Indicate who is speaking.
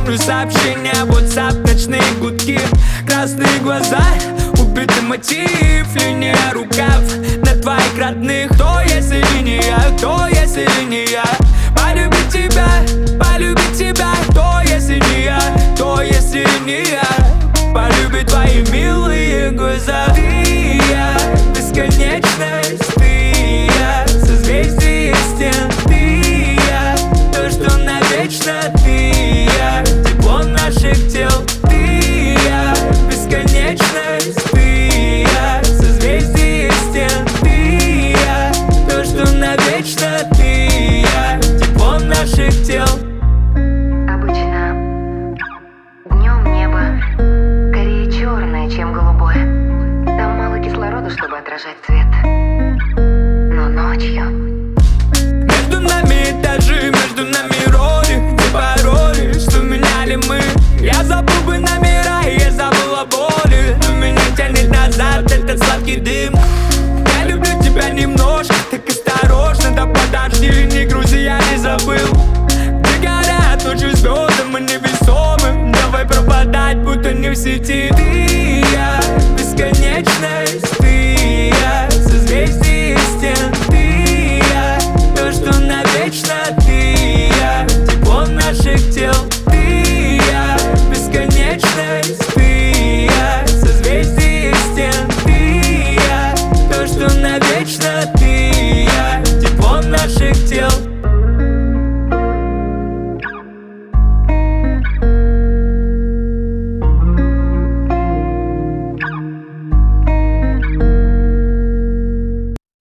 Speaker 1: помню сообщения, WhatsApp, ночные гудки, красные глаза, убитый мотив, линия рукав на твоих родных. Кто, если не я, кто, если не я? Полюбить тебя, кто, если не я?